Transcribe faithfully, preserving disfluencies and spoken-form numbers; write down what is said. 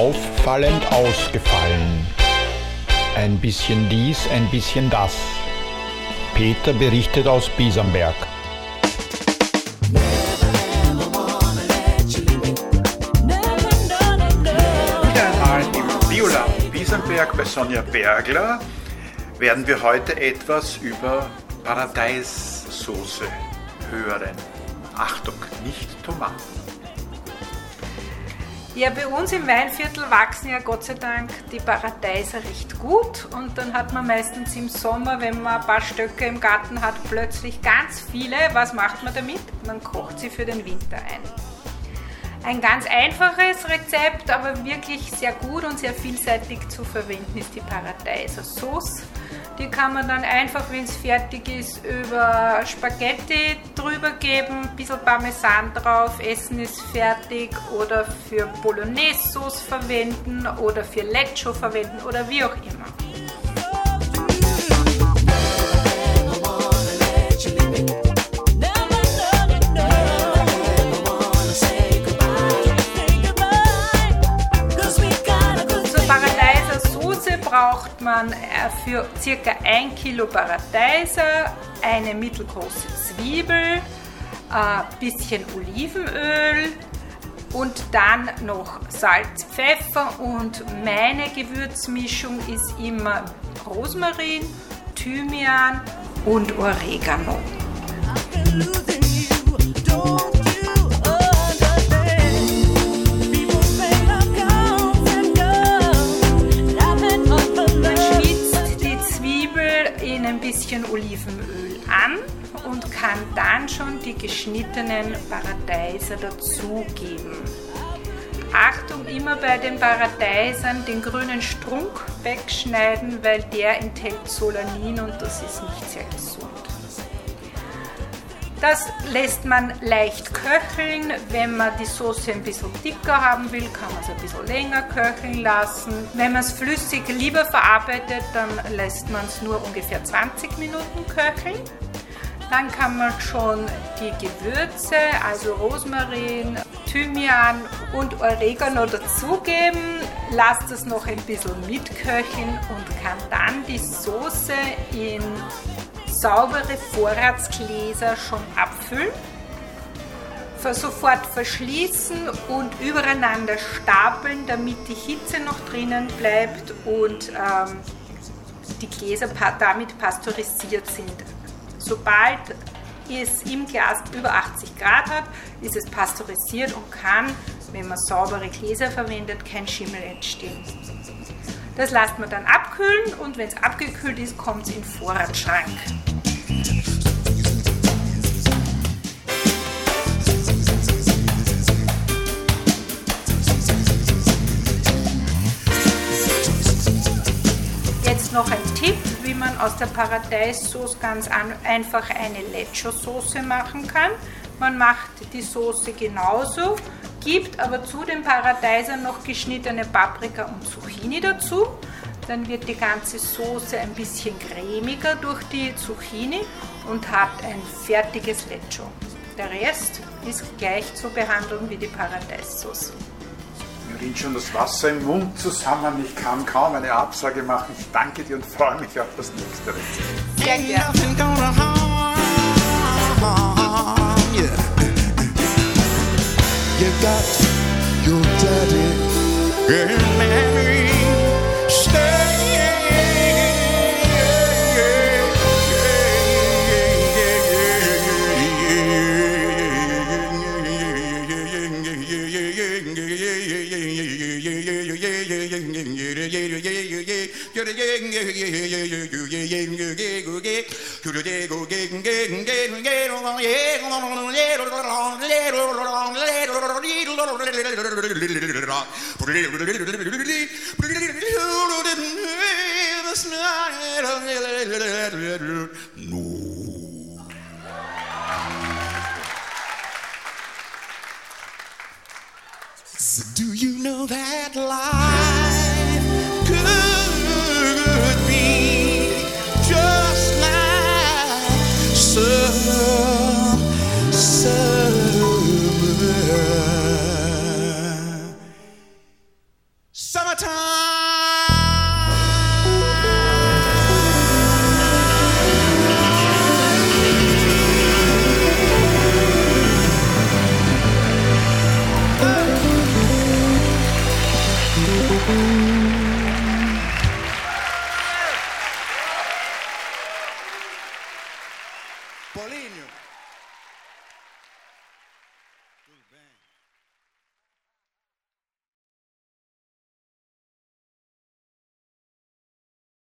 auffallend ausgefallen. Ein bisschen dies, ein bisschen das. Peter berichtet aus Biesenberg. Wieder einmal im Biolab Biesenberg bei Sonja Bergler werden wir heute etwas über Paradeissoße hören. Achtung, nicht Tomaten. Ja, bei uns im Weinviertel wachsen ja Gott sei Dank die Paradeiser recht gut und dann hat man meistens im Sommer, wenn man ein paar Stöcke im Garten hat, plötzlich ganz viele. Was macht man damit? Man kocht sie für den Winter ein. Ein ganz einfaches Rezept, aber wirklich sehr gut und sehr vielseitig zu verwenden ist die Paradeiser Sauce. Die kann man dann einfach, wenn es fertig ist, über Spaghetti drüber geben, ein bisschen Parmesan drauf, Essen ist fertig, oder für Bolognese-Sauce verwenden oder für Leccio verwenden oder wie auch immer. Braucht man für ca. ein Kilo Paradeiser eine mittelgroße Zwiebel, ein bisschen Olivenöl und dann noch Salz, Pfeffer, und meine Gewürzmischung ist immer Rosmarin, Thymian und Oregano. Ein bisschen Olivenöl an und kann dann schon die geschnittenen Paradeiser dazugeben. Achtung, immer bei den Paradeisern den grünen Strunk wegschneiden, weil der enthält Solanin und das ist nicht sehr gesund. Das lässt man leicht köcheln. Wenn man die Soße ein bisschen dicker haben will, kann man es ein bisschen länger köcheln lassen. Wenn man es flüssig lieber verarbeitet, dann lässt man es nur ungefähr zwanzig Minuten köcheln. Dann kann man schon die Gewürze, also Rosmarin, Thymian und Oregano dazugeben, lasst es noch ein bisschen mitköcheln und kann dann die Soße in saubere Vorratsgläser schon abfüllen, sofort verschließen und übereinander stapeln, damit die Hitze noch drinnen bleibt und ähm, die Gläser damit pasteurisiert sind. Sobald es im Glas über achtzig Grad hat, ist es pasteurisiert und kann, wenn man saubere Gläser verwendet, kein Schimmel entstehen. Das lässt man dann abkühlen und wenn es abgekühlt ist, kommt es in den Vorratsschrank. Jetzt noch ein Tipp, wie man aus der Paradeissauce ganz einfach eine Leccio-Soße machen kann. Man macht die Soße genauso, gibt aber zu den Paradeisern noch geschnittene Paprika und Zucchini dazu. Dann wird die ganze Soße ein bisschen cremiger durch die Zucchini und hat ein fertiges Leccio. Der Rest ist gleich zu behandeln wie die Paradeissauce. Mir rinnt schon das Wasser im Mund zusammen. Ich kann kaum eine Absage machen. Ich danke dir und freue mich auf das nächste Rezept. Sehr gerne. You got your daddy and Mary stay. So do you know that life could be just like some summer? Ooh.